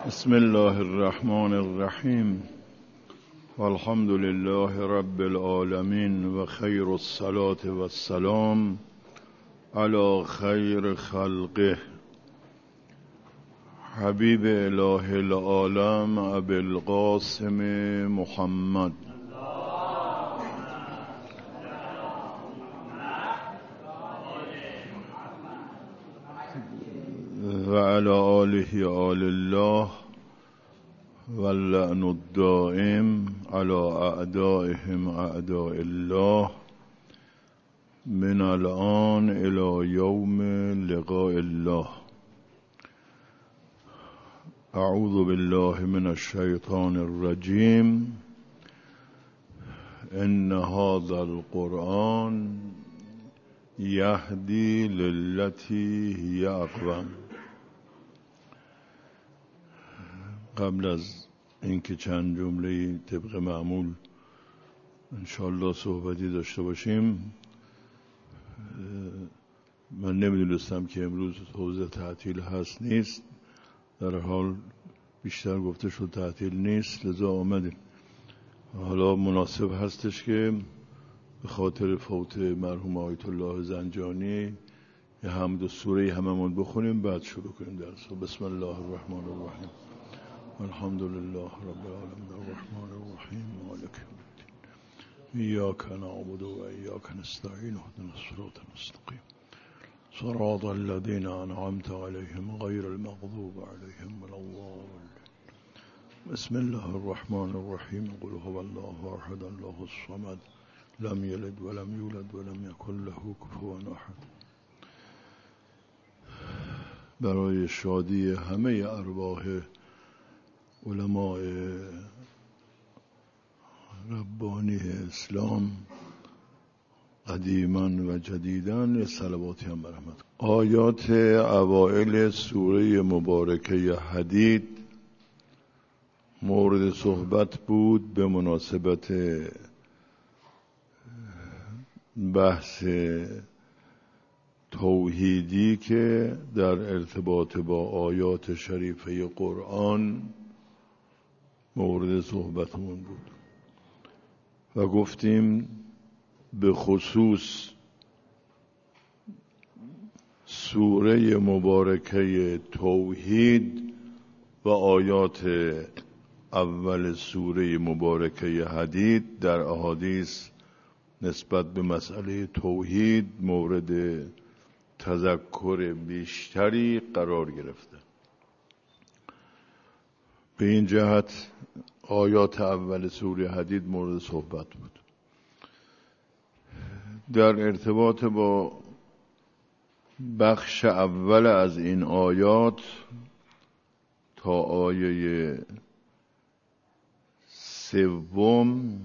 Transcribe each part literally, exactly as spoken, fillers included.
بسم الله الرحمن الرحیم والحمد لله رب العالمین و خیر الصلاة و السلام علی خیر خلقه حبیب اله العالم ابی القاسم محمد و علی آله آل الله واللعن الدائم على اعدائهم اعداء الله من الآن الى یوم لقاء الله. اعوذ بالله من الشیطان الرجیم. ان هذا القرآن یهدی للتی هی اقوم. قبل از اینکه چند جمله طبق معمول انشالله صحبتی داشته باشیم، من نمیدونستم که امروز حوزه تعطیل هست نیست، در حال بیشتر گفته شد تعطیل نیست، لذا آمدیم. حالا مناسب هستش که به خاطر فوت مرحوم آیت الله زنجانی یه حمد و سوره هممون بخونیم بعد شروع کنیم درس. بسم الله الرحمن الرحیم. الحمد لله رب العالمین الرحمن الرحیم مالک یوم الدین ایاک نعبد و ایاک نستعین اهدنا الصراط المستقیم صراط الذین انعمت علیهم غیر المغضوب علیهم ولا الضالین. بسم الله الرحمن الرحیم. قل هو الله احد الله الصمد لم یلد ولم یولد ولم یکن له کفوا احد. برای شادی همه ارواح علماء ربانی اسلام قدیما و جدیداً صلواتی هم برحمت. آیات اوائل سوره مبارکه حدید مورد صحبت بود به مناسبت بحث توحیدی که در ارتباط با آیات شریفه قرآن مورد صحبتمون بود و گفتیم به خصوص سوره مبارکه توحید و آیات اول سوره مبارکه حدید در احادیث نسبت به مسئله توحید مورد تذکر بیشتری قرار گرفته. به این جهت آیات اول سوره حدید مورد صحبت بود. در ارتباط با بخش اول از این آیات تا آیه سوم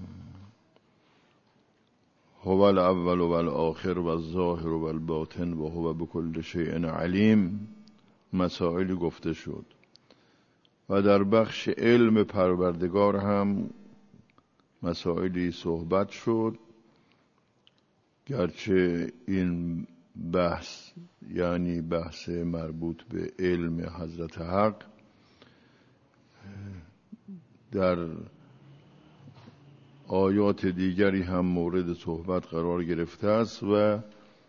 هو الاول و الاخر و الظاهر و الباطن و هو بكل شیء علیم مسائلی گفته شد و در بخش علم پروردگار هم مسائلی صحبت شد، گرچه این بحث یعنی بحث مربوط به علم حضرت حق در آیات دیگری هم مورد صحبت قرار گرفته است و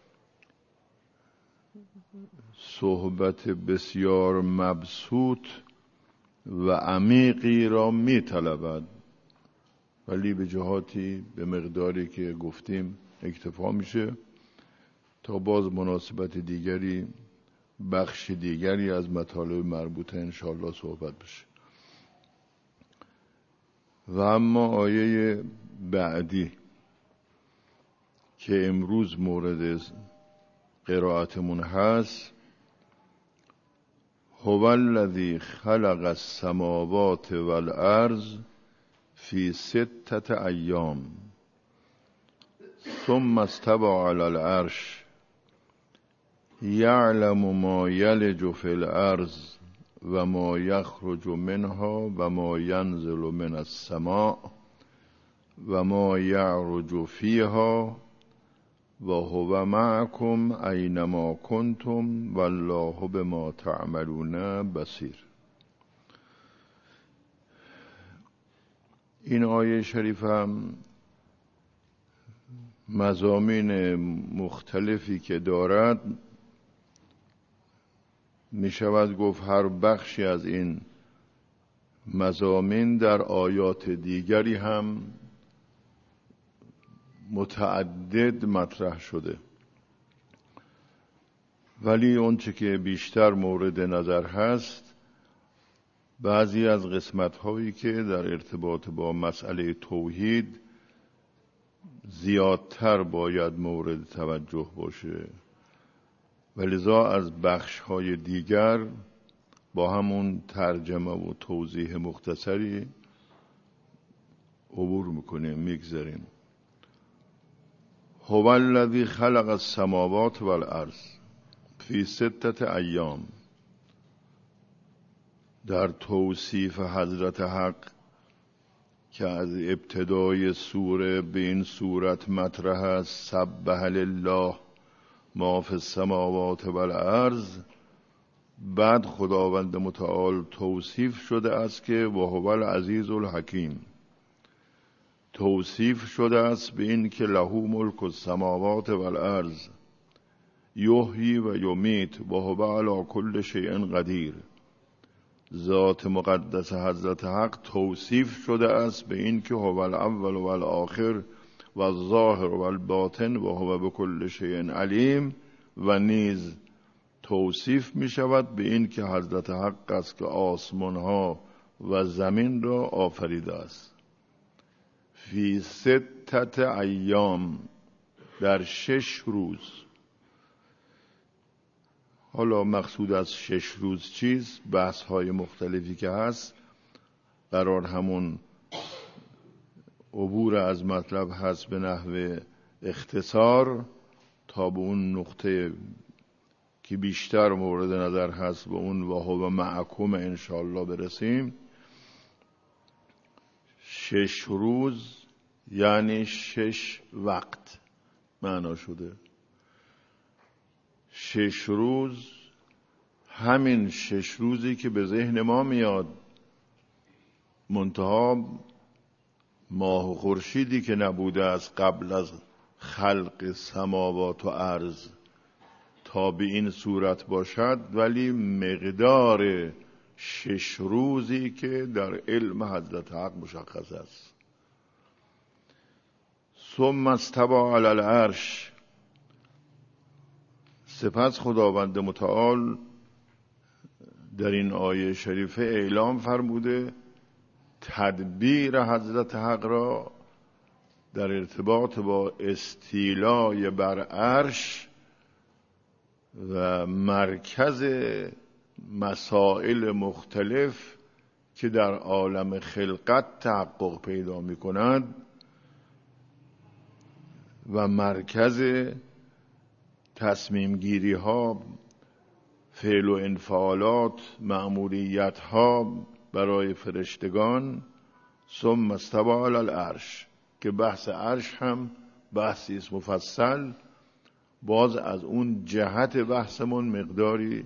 صحبت بسیار مبسوط و عمیقی را می طلبد، ولی به جهاتی به مقداری که گفتیم اکتفا میشه تا باز مناسبت دیگری بخش دیگری از مطالب مربوطه انشاءالله صحبت بشه. و اما آیه بعدی که امروز مورد قرائتمون هست، هو الذی خلق السماوات والارض فی ستة ایام ثم استوى علی العرش یعلم ما یلج فی الارض و ما یخرج منها و ما ینزل من السماء و ما یعرج فیها و هو معکم اینما کنتم والله بما تعملون بصیر. این آیه شریف هم مضامین مختلفی که دارد می شود گفت هر بخشی از این مضامین در آیات دیگری هم متعدد مطرح شده، ولی اون چه که بیشتر مورد نظر هست بعضی از قسمت هایی که در ارتباط با مسئله توحید زیادتر باید مورد توجه باشه و لذا از بخش های دیگر با همون ترجمه و توضیح مختصری عبور میکنیم، میگذاریم. هو الذی خلق السماوات والارض فی ستة ایام. در توصیف حضرت حق که از ابتدای سوره به این صورت مطرح است، سبح لله ما فی السماوات والارض، بعد خداوند متعال توصیف شده است که و هو العزیز الحکیم. توصیف شده است به این که له ملک السماوات والارض یحیی و یمیت و هو علی کل شیء قدیر. ذات مقدس حضرت حق توصیف شده است به این که هو الاول و الاخر و الظاهر و الباطن و هو بكل شیء علیم، و نیز توصیف می شود به این که حضرت حق است که آسمان ها و زمین را آفریده است. فی ستة ایام، در شش روز. حالا مقصود از شش روز چیست؟ بحث های مختلفی که هست، قرار همون عبور از مطلب هست به نحو اختصار تا به اون نقطه که بیشتر مورد نظر هست به اون و هو معکم انشاءالله برسیم. شش روز یعنی شش وقت معنا شده. شش روز، همین شش روزی که به ذهن ما میاد، منتها ماه و خورشیدی که نبوده است قبل از خلق سماوات و ارض تا به این صورت باشد، ولی مقدار شش روزی که در علم حضرت حق مشخص است. ثم استوى علی العرش، سپس خداوند متعال در این آیه شریفه اعلام فرموده تدبیر حضرت حق را در ارتباط با استیلای بر عرش و مرکز مسائل مختلف که در عالم خلقت تحقق پیدا می کند و مرکز تصمیم گیری ها، فعل و انفعالات، مأموریت ها برای فرشتگان. ثم استوى علی العرش، که بحث عرش هم بحثی است مفصل، باز از اون جهت بحثمون مقداری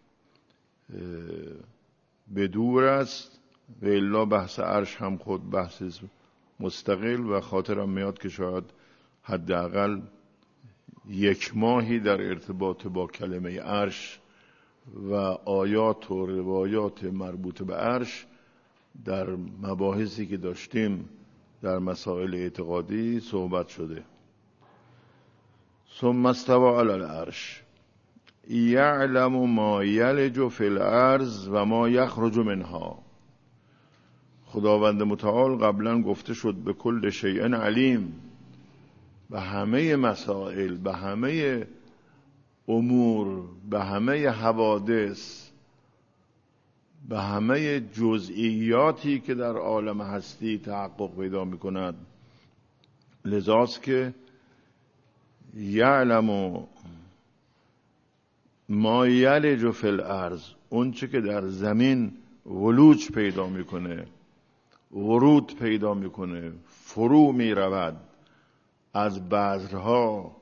به دور است و الا بحث عرش هم خود بحث مستقل و خاطرم میاد که شاید حداقل یک ماهی در ارتباط با کلمه عرش و آیات و روایات مربوط به عرش در مباحثی که داشتیم در مسائل اعتقادی صحبت شده. ثم استوى علی العرش یعلم ما یلج فی الارض و ما یخرج منها. خداوند متعال قبلا گفته شد به کل شیء علیم، به همه مسائل، به همه امور، به همه حوادث، به همه جزئیاتی که در عالم هستی تحقق پیدا می کند. لذاست که یعلم ما یلج فی الارض، اون چه که در زمین ولوج پیدا میکنه، ورود پیدا میکنه، فرو میرود از بذرها،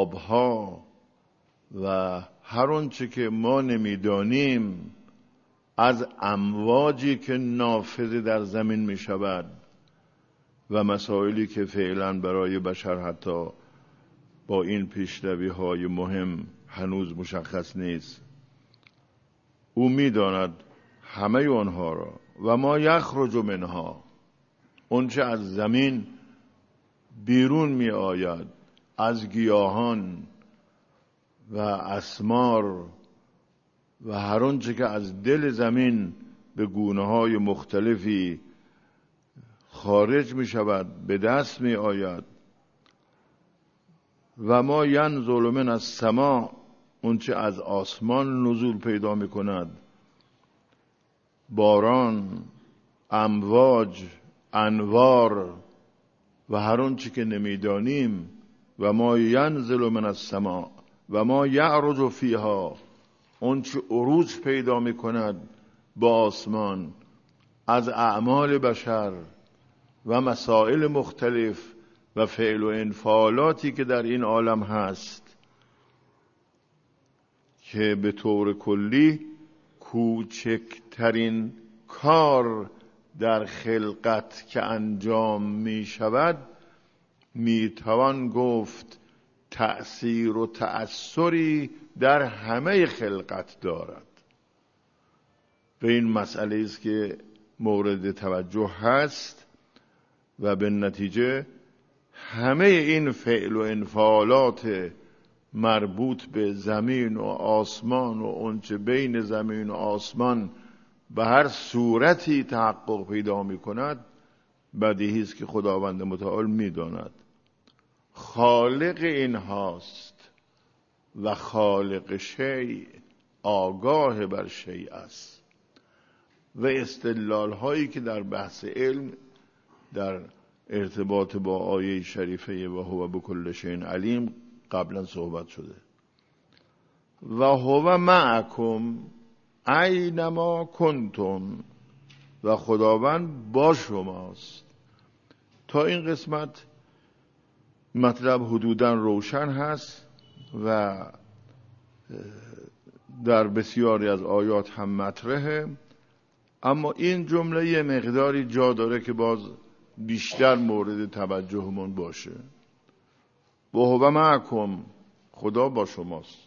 آبها و هر اون چه که ما نمیدانیم از امواجی که نافذ در زمین می شود و مسائلی که فعلا برای بشر حتی با این پیشروی های مهم هنوز مشخص نیست. او می داند همه آنها را و ما یخرج منها، اون چه از زمین بیرون می آید، از گیاهان و اسمار و هر آنچه که از دل زمین به گونه های مختلفی خارج می شود، به دست می آید. و ما ینزل من السماء، اون چه از آسمان نزول پیدا می کند، باران، امواج، انوار و هر آنچه که نمیدانیم. و ما ینزل من السماء و ما یعرج فیها، اون چه عروج پیدا می کند با آسمان از اعمال بشر و مسائل مختلف و فعل و انفعالاتی که در این عالم هست، که به طور کلی کوچکترین کار در خلقت که انجام می شود می توان گفت تأثیر و تأثری در همه خلقت دارد. به این مسئله است که مورد توجه هست و به نتیجه همه این فعل و انفعالات مربوط به زمین و آسمان و اونچه بین زمین و آسمان به هر صورتی تحقق پیدا می کند، بدیهی است که خداوند متعال می داند خالق این هاست و خالق شیء آگاه بر شیء است. و استدلال هایی که در بحث علم در ارتباط با آیه شریفه و هو بكل شیء علیم قبلا صحبت شده. و هو معکم اینما کنتم، و خداوند با شماست. تا این قسمت مطلب حدوداً روشن هست و در بسیاری از آیات هم مطرحه، اما این جمله یه مقداری جا داره که باز بیشتر مورد توجهمون باشه. و هو معکم، خدا با شماست،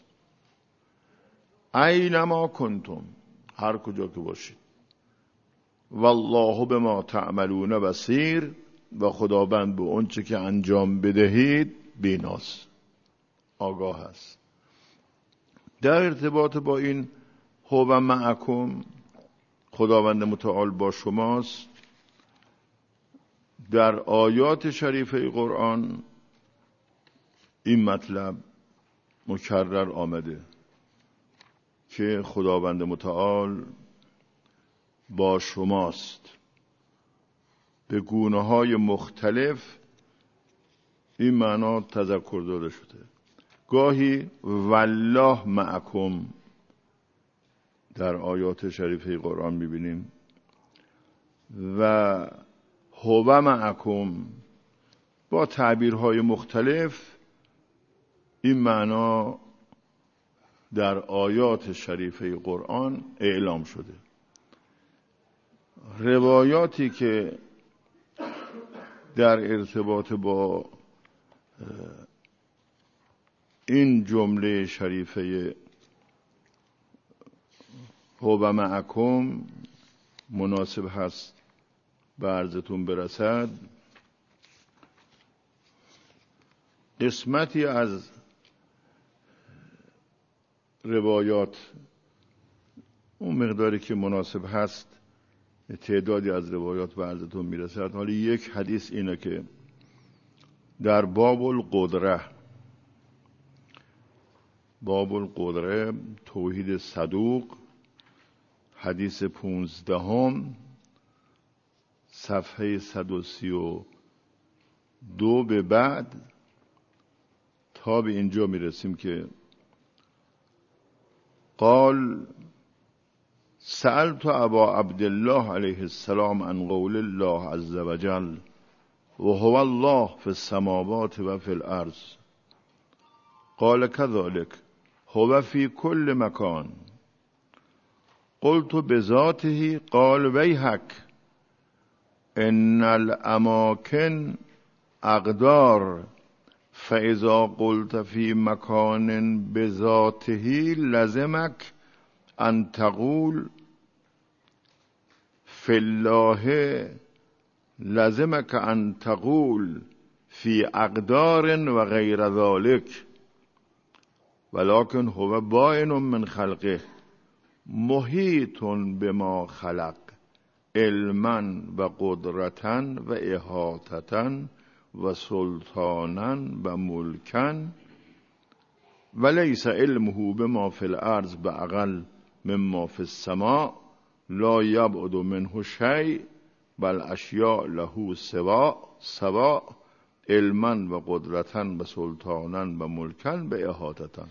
اینما کنتم، هر کجا که باشید. والله بما تعملون بصیر، و خداوند به اون چه که انجام بدهید بیناست، آگاه است. در ارتباط با این هو معکم، خداوند متعال با شماست، در آیات شریفه قرآن این مطلب مکرر آمده که خداوند متعال با شماست. به گونه های مختلف این معنا تذکر داده شده. گاهی والله معکم در آیات شریفه قرآن میبینیم و هو معکم با تعبیرهای مختلف این معنا در آیات شریفه قرآن اعلام شده. روایاتی که در ارتباط با این جمله شریفه هو معکم مناسب هست به عرضتون برسد، قسمتی از روایات اون مقداری که مناسب هست، تعدادی از روایات به عرضتون میرسد. حالا یک حدیث اینه که در باب القدره، باب القدره توحید صدوق، حدیث پونزدهم، صفحه صد و سی و دو به بعد تا به اینجا میرسیم که قال سألت ابا عبدالله علیه السلام عن قول الله عز وجل و هو الله فی السماوات و فی الارض قال كذلك هو فی كل مکان قلت بذاته قال ویحک ان الاماکن اقدار فاذا قلت فی مکان بذاته لزمک ان تقول فی الله لزمک ان تقول فی اقدار و غیر ذلك ولكن هو باین من خلقه محیط بما خلق علما و قدرتا و احاطتا و سلطانا و ملکا ولیس علمه بما فی الارض باقل مما فی السماء لا یبعد منه شیء بل اشیاء له سواء سواء علما و قدرتا و سلطانا و ملکا و احاطتا.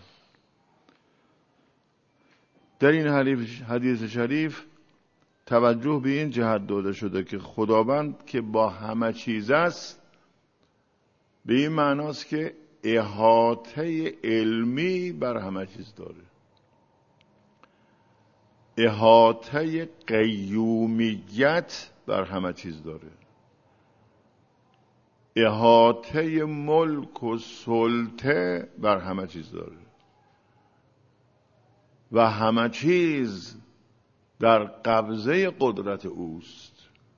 در این حدیث شریف توجه به این جهت داده شده که خداوند که با همه چیز است به این معناست که احاطه علمی بر همه چیز داره، احاطه قیومیت بر همه چیز داره، احاطه ملک و سلطه بر همه چیز داره و همه چیز در قبضه قدرت اوست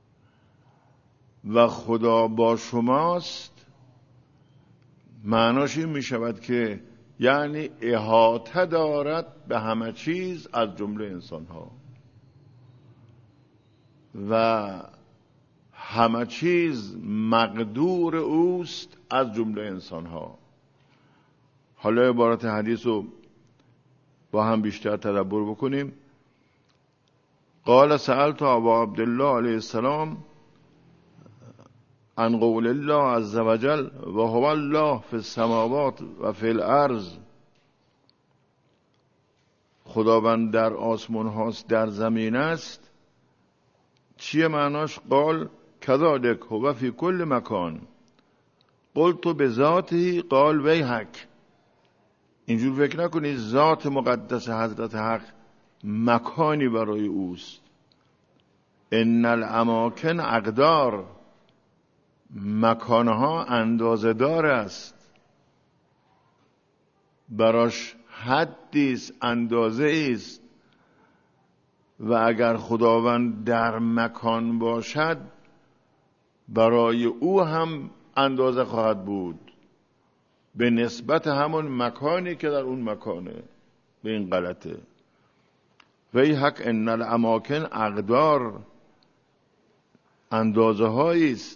و خدا با شماست. معناش این می شود که یعنی احاطه دارد به همه چیز از جمله انسان ها و همه چیز مقدور اوست از جمله انسان ها. حالا عبارت حدیث رو با هم بیشتر تدبر بکنیم. قال سألت ابا عبدالله علیه السلام عن قول الله عز وجل و هو الله فی السماوات و فی الارض، خداوند در آسمان هاست در زمین است. چیه معناش؟ قال کذالک هو فی کل مکان قلت بذاته قال ویحک. اینجور فکر نکنید ذات مقدس حضرت حق مکانی برای اوست. ان الاماکن اقدار، مکانها اندازه دار است، براش حدی است، اندازه است و اگر خداوند در مکان باشد برای او هم اندازه خواهد بود به نسبت همون مکانی که در اون مکانه. به این غلطه. ویحک ان الاماکن اقدار، اندازه هایی است،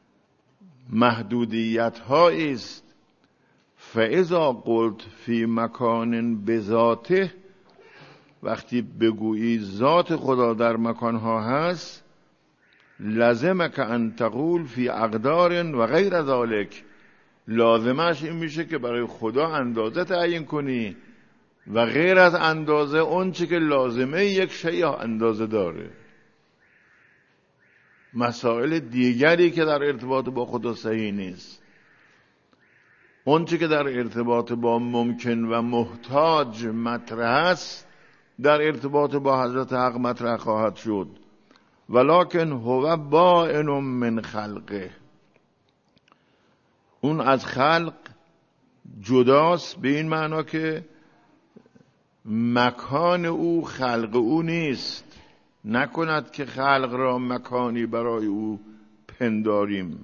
محدودیت هایی است. فاذا قلت فی مکان بذاته، وقتی بگویی ذات خدا در مکان ها هست، لازمه که ان تقول فی اقدار و غیر ذالک، لازمش این میشه که برای خدا اندازه تعیین کنی و غیر از اندازه اون چی که لازمه یک شیء اندازه داره. مسائل دیگری که در ارتباط با خدا صحیح نیست، اون چی که در ارتباط با ممکن و محتاج مطرح است در ارتباط با حضرت حق مطرح خواهد شد. ولکن هو باین من خلقه، اون از خلق جداست به این معنا که مکان او خلق او نیست. نکند که خلق را مکانی برای او پنداریم.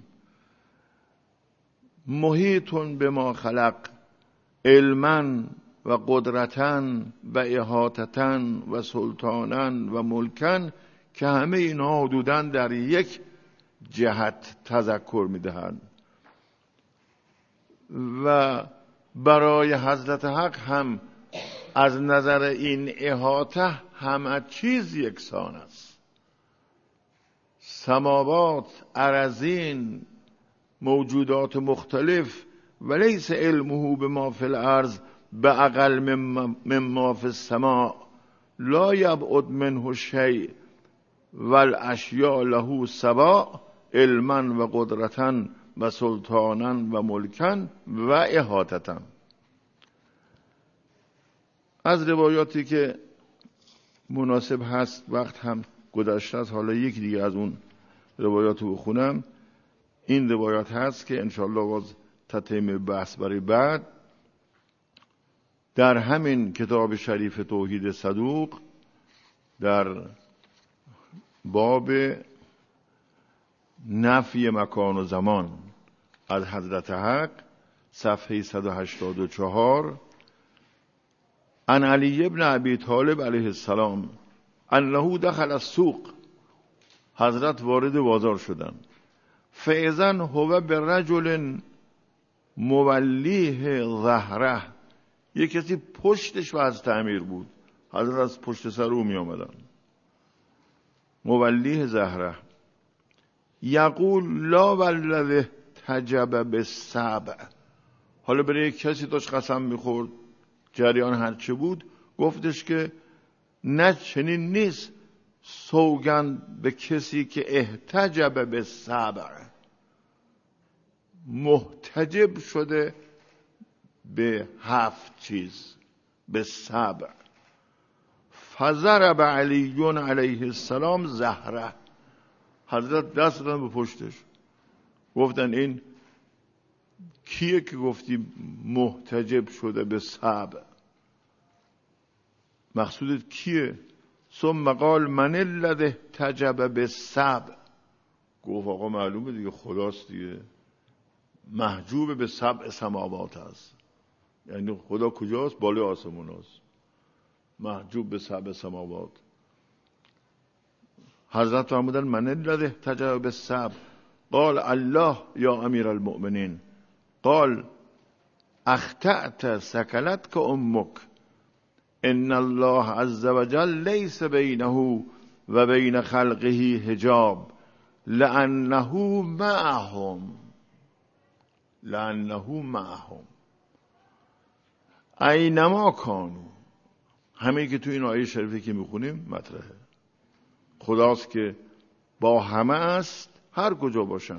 محیطون به ما خلق علما و قدرتا و احاطتا و سلطانا و ملکا، که همه اینها حدوداً در یک جهت تذکر میدهند و برای حضرت حق هم از نظر این احاطه همه چیز یکسان است. سماوات، اراضین، موجودات مختلف، ولیس علمه بما فی الارض باقل مما فی السماء لا یبعد منه شیء والاشیاء له سواء علما و قدرتا و سلطانا و ملکا و احاطتا. از روایاتی که مناسب هست وقت هم گذشته است، حالا یکی دیگه از اون روایات رو بخونم. این روایات هست که انشاءالله باز تتمه بحث برای بعد. در همین کتاب شریف توحید صدوق در باب نفی مکان و زمان از حضرت حق صفحه صد و هشتاد و چهار عن علی ابن ابی طالب علیه السلام انه دخل السوق، حضرت وارد بازار شدن. فاذا هو برجل مولیه ظهره، یک کسی پشتش وضع تعمیر بود، حضرت از پشت سر او می آمدن. مولیه ظهره یقول لا والذی تجب بالسبع، حالا برای یک کسی داشت قسم میخورد، جریان هرچه بود، گفتش که نه چنین نیست، سوگند به کسی که احتجب بالسبع، محتجب شده به هفت چیز، به سبع. فضرب علی علیه السلام زهره، حضرت دست دادن به پشتش، گفتن این کیه که گفتی محتجب شده به سبع، مقصودت کیه؟ ثم قال من الذی احتجب بالسبع، گفت آقا معلومه دیگه، خداست دیگه، محجوب به سبع سماوات هست، یعنی خدا کجاست؟ بالای آسمون هست، محجوب به سبع سماوات. حضرت فرمودن من الذی احتجب بالسبع، قال الله یا امیر المؤمنین، قال اخطأت سکلتک امک، ان الله عز وجل لیس بینه و بین خلقه حجاب لانه معهم، لانه معهم اینما کانوا. همه که تو این آیه شریفی که میخونیم مطرحه، خداست که با همه است هر کجا باشن.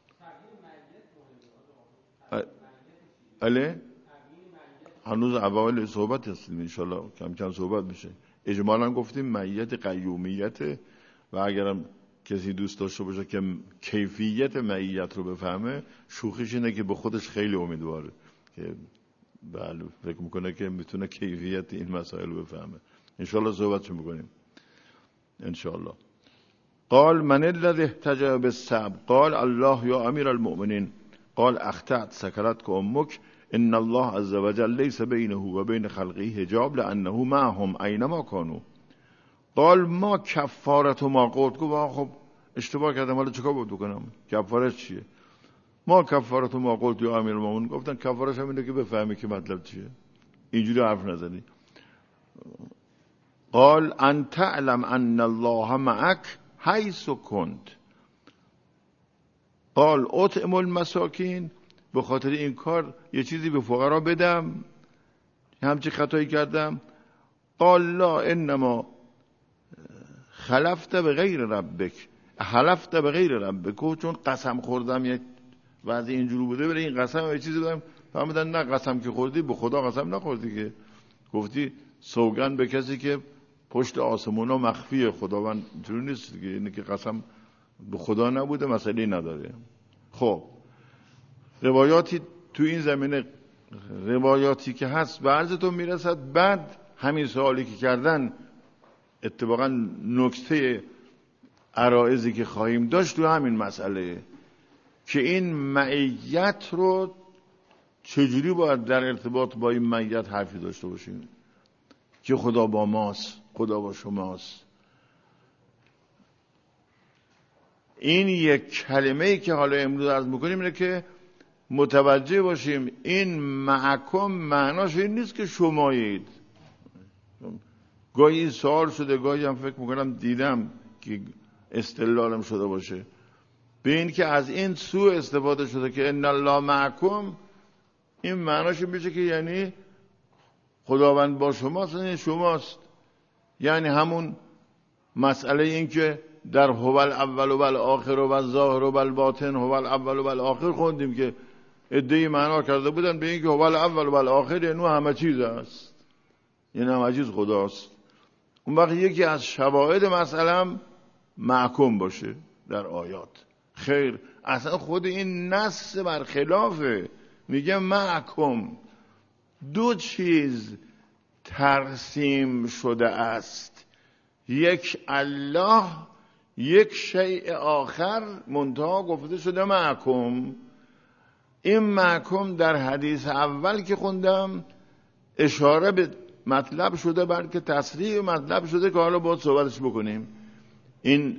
اله هنوز اول صحبت هستیم، انشالله کم کم صحبت میشه. اجمالا گفتیم معیت قیومیت، و اگرم کسی دوست داشته باشه که کیفیت معیت رو بفهمه، شوخیش اینه که به خودش خیلی امیدواره که بله فکر میکنه که میتونه کیفیت این مسائل رو بفهمه. انشالله صحبتشو میکنیم انشالله. قال من الذی احتجب بالسبع، قال الله یا امیر المؤمنین، قال اخطأت سکلتک امک، ان الله عز وجل لیس بینه و بین خلقه حجاب لانه معهم اینما کانوا. قال ما کفارت ما قلت، گفت خب اشتباه کردم، حالا چیکار باید بکنم؟ کفارت چیه؟ ما کفارت ما قلت یا امیر المؤمنین، گفتن کفارش هم اینه که بفهمی که مطلب چیه، اینجوری حرف نزنی. قال ان تعلم ان الله معك حیث کنت، قال اطعم المساکین، به خاطر این کار یه چیزی به فقرا بدم، همچی خطایی کردم. قال لا انما خلفت به غیر ربک، حلفت به غیر ربک، چون قسم خوردم یک وضع اینجوری بوده، برای این قسم یه چیزی بدم. فهمیدن نه قسم که خوردی به خدا قسم نخوردی، که گفتی سوگند به کسی که پشت آسمون ها مخفیه، خداوند اینجوری نیست دیگه، اینه که قسم به خدا نبوده، مسئله نداره. خب روایاتی تو این زمینه، روایاتی که هست به عرضتون میرسد. بعد همین سوالی که کردن اتفاقا نکته عرائضی که خواهیم داشت تو همین مسئله، که این معیت رو چجوری باید در ارتباط با این معیت حرفی داشته باشیم که خدا با ماست، خدا با شماست. این یک کلمه‌ای که حالا امروز عرض می‌کنیم اینه که متوجه باشیم این معکم معناش این نیست که شمایید. گاهی این سوال شده، گاهی هم فکر میکنم دیدم که استدلالم شده باشه به این که از این سو استفاده شده که ان الله معکم، این معناش میشه که یعنی خداوند با شماست، یعنی شماست، یعنی همون مسئله این که در هو الاول و الاخر و الظاهر و الباطن هو الاول و الاخر خوندیم که ادعای معنا کرده بودن به این که هو الاول و الاخر یعنی همه چیز است، یعنی همه چیز خداست. اون وقت یکی از شواهد مثلا محکوم باشه در آیات. خیر، اصلا خود این نص برخلافه، میگه محکوم. دو چیز ترسیم شده است، یک الله، یک شیء آخر، منتها گفته شده محکوم. این محکوم در حدیث اول که خوندم اشاره به مطلب شده، بلکه تصریح مطلب شده که حالا باید صحبتش بکنیم. این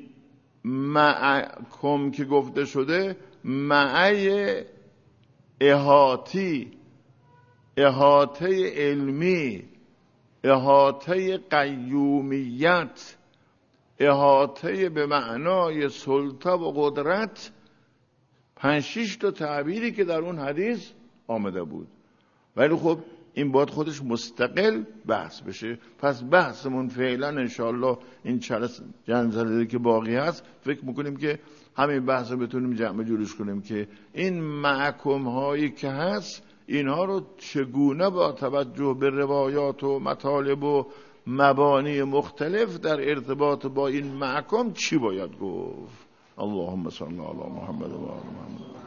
محکوم که گفته شده معی احاطی، احاطه علمی، احاطه قیومیت، احاطه به معنای سلطه و قدرت، پنج شش تا تعبیری که در اون حدیث آمده بود. ولی خب این باید خودش مستقل بحث بشه. پس بحثمون فعلا انشاءالله این چند زده که باقی هست فکر میکنیم که همین بحث رو بتونیم جمع جورش کنیم که این محکوم هایی که هست اینها رو چگونه با توجه به روایات و مطالب و مبانی مختلف در ارتباط با این محکوم چی باید گفت. اللهم صل علی محمد و آل محمد.